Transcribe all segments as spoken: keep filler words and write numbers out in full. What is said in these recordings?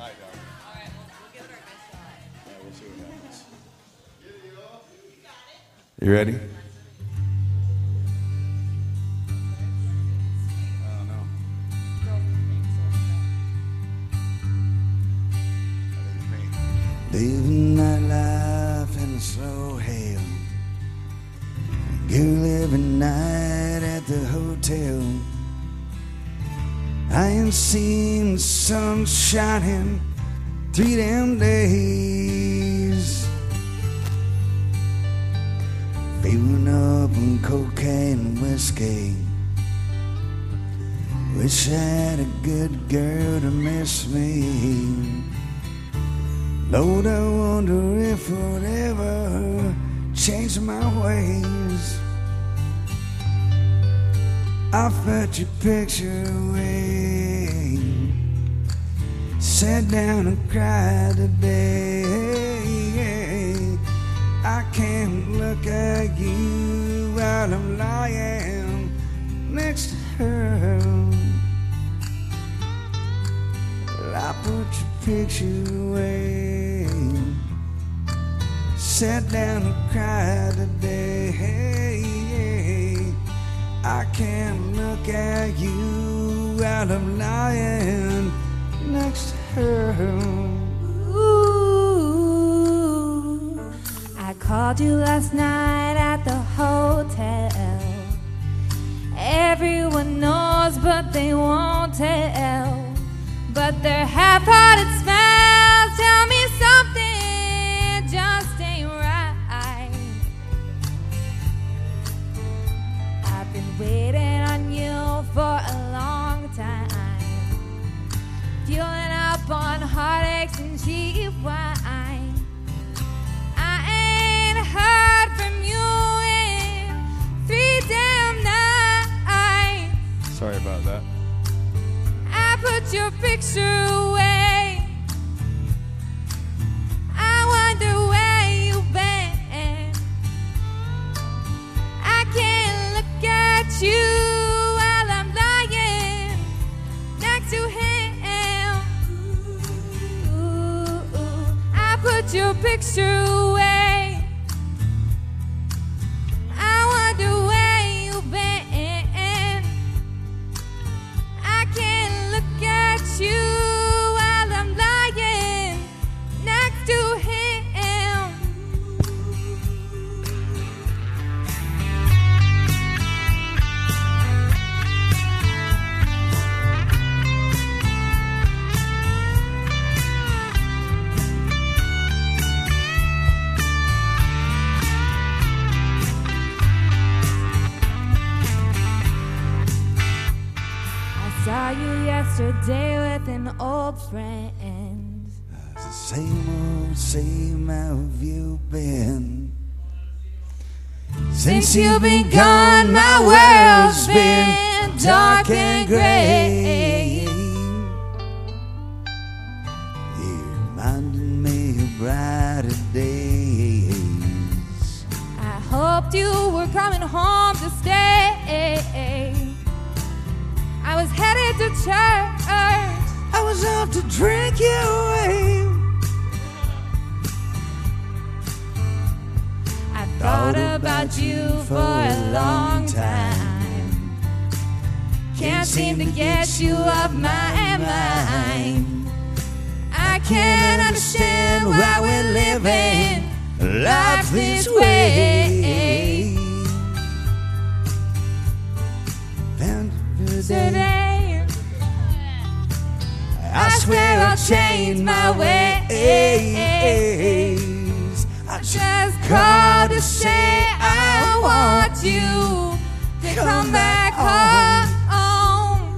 right, dog. All right, well, we'll give it our best shot. All right, we'll see what happens. You ready? I don't know. Living that life in a slow hell. Girl every night at the hotel. I ain't seen the sun shining three damn days. Feeling up on cocaine and whiskey. Wish I had a good girl to miss me. Lord, I wonder if I'll ever change my ways. I felt your picture away. Sat down and cried today. I can't look at you while I'm lying next to her. Well, I put your picture away. Sat down and cried today. I can't look at you while I'm lying next to her. Ooh, I called you last night at the hotel. Everyone knows but they won't tell. But their half-hearted smiles tell me something just ain't right. I've been waiting on you for a long time, fueling up on heartaches and cheap wine. I ain't heard from you in three damn nights. Sorry about that. I put your picture away. I wonder where you've been. I can't look at you while I'm lying next to him. Ooh, ooh, I put your picture away. I wonder where you've been. I can't look at you while I'm lying next to him. Saw you yesterday with an old friend. It's the same old, same how have you been? Since you've been gone, my world's been dark and gray. You reminded me of brighter days. I hoped you were coming home to stay. I was headed to church. I was out to drink you away. I thought about you for a long time. Can't seem to get you off my mind. I can't understand why we're living life this way. Today, I swear I'll change my ways. I just called to say I want you to come back home.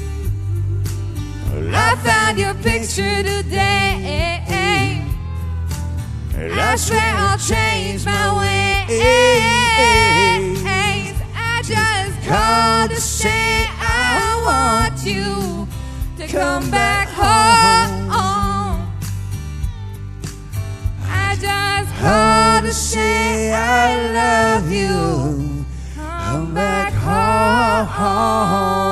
I found your picture today. I swear I'll change my ways. I just called to say I want you to come back home. I just called to say I love you. Come back home.